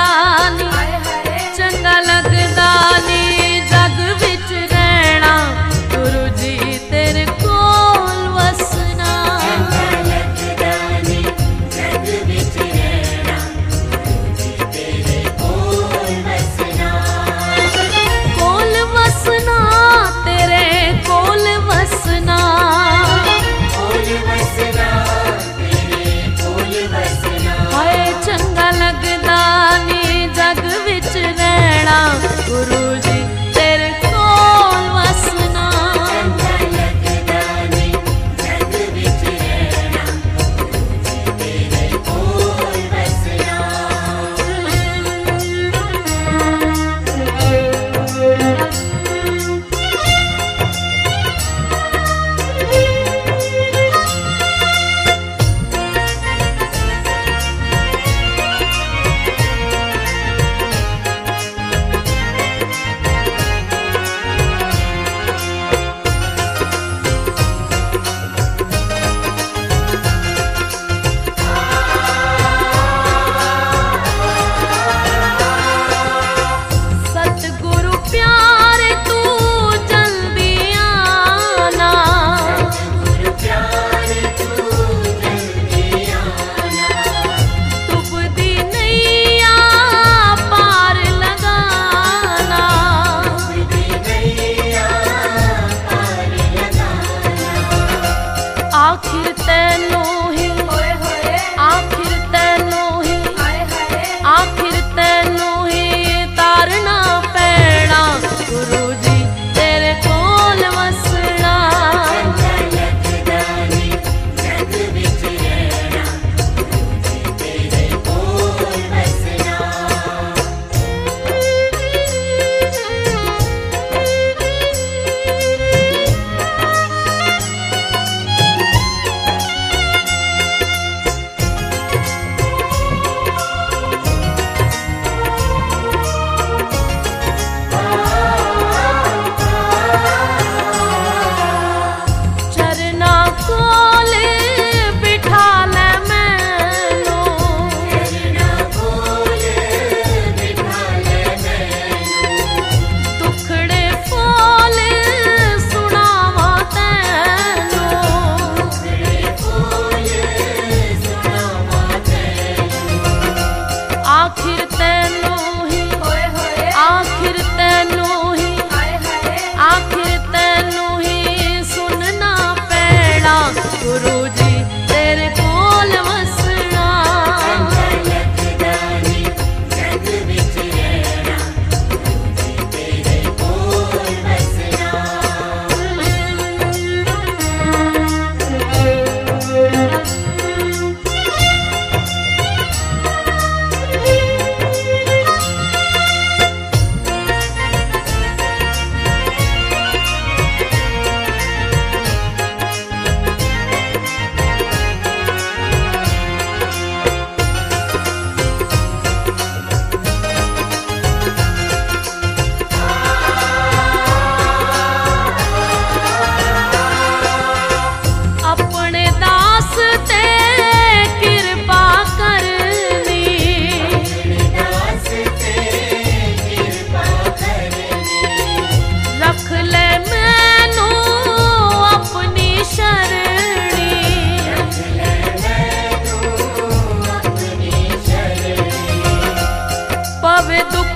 नी, चंगा लगदा नी जग विच रहना, गुरु जी तेरे कोल वसना। चंगा लगदा नी जग विच रहना, गुरु जी तेरे कोल वसना। कोल वसना तेरे कोल वसना, कोल वसना तेरे कोल वसना। हाय चंगा लगदा नी जग विच रहना, गुरु जी तेरे कोल वसना। चंगा लगदा नी जग विच रहना, गुरु जी तेरे कोल वसना। सतगुरु प्यारे तू जल्दी आना, सतगुरु प्यारे तू जल्दी आना। डूबदी नैया पार लगाना, डूबदी नैया पार लगाना। आखिर तैनू ही, आखिर तैनू ही, आखिर तैनू ही तारना पैना, गुरु जी तेरे कोल वसना। चंगा लगदा नी जग विच रहना, गुरु जी तेरे कोल वसना। चरना कोले बिठा ले मैनू, चरना कोले बिठा ले मैनू। दुखड़े फोले सुनावा तैनू, दुखड़े फोले सुनावा तैनू। आखिर तैनू ही, आखिर तैनू ही, आखिर तैनू ही सुनना पैना, गुरु जी तेरे कोल वसना। चंगा लगदा नी जग विच रहना, गुरु जी तेरे कोल वसना। अपने दास ते कृपा करनी, अपने दास ते कृपा करनी। रख ले मैनू अपनी शरणी, रख ले मैनू अपनी शरणी। पवे दुख